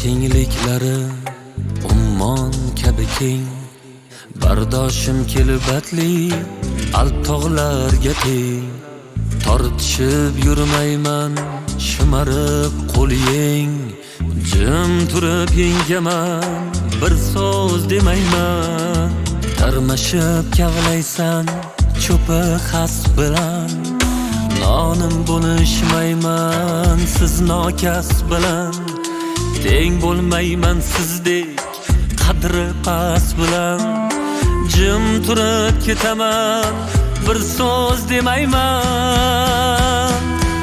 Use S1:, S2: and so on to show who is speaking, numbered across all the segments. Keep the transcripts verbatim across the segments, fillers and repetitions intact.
S1: kengliklari ummon kabi keng, bardoshim kelbatli alp tog'larga teng. Tortishib yurmayman shimarib qo'l yeng, jim turib yengaman bir so'z demayman. Tarmashib kavlaysan cho'pi xas bilan, nonim bo'lishmayman siz nokas bilan. Teng bo'lmayman sizdek qadri past bilan, jim turib ketaman bir so'z demayman.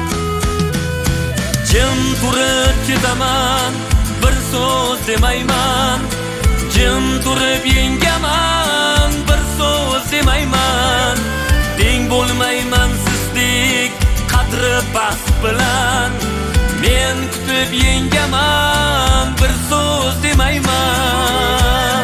S1: Jim turib ketaman bir so'z demayman, jim turib yengaman bir so'z demayman. Teng bo'lmayman sizdek qadri past bilan, men kutib yengaman bir so'z demayman.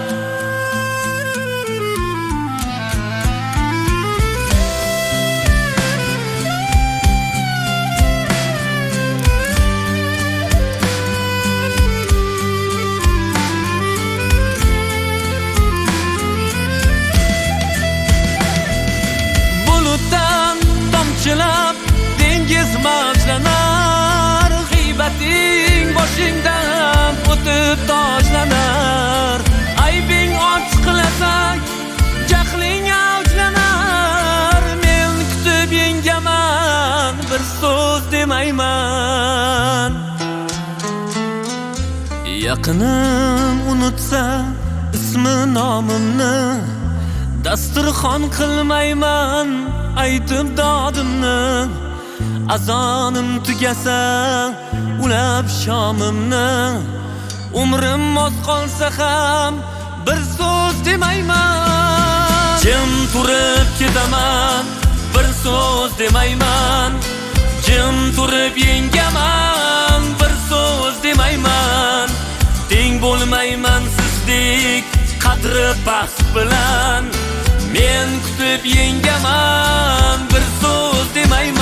S1: Bulutdan tomchilab dengiz mavjlanar, g'iybating boshingdan o'tib toshlanar. Aybing ochiqlasak jahling avjlanar, men kutib yengaman bir so'z demayman. Yaqinim unutsa ismi nomimni, dasturxon qilmayman aytib dodimni. Azonim tugasa ulab shomimni, umrim oz qolsa ham bir so'z demayman. Jim turib ketaman bir so'z demayman, jim turib yengaman bir so'z demayman. Teng bo'lmayman sizdek qadri past bilan, men kutib yengaman bir so'z demayman.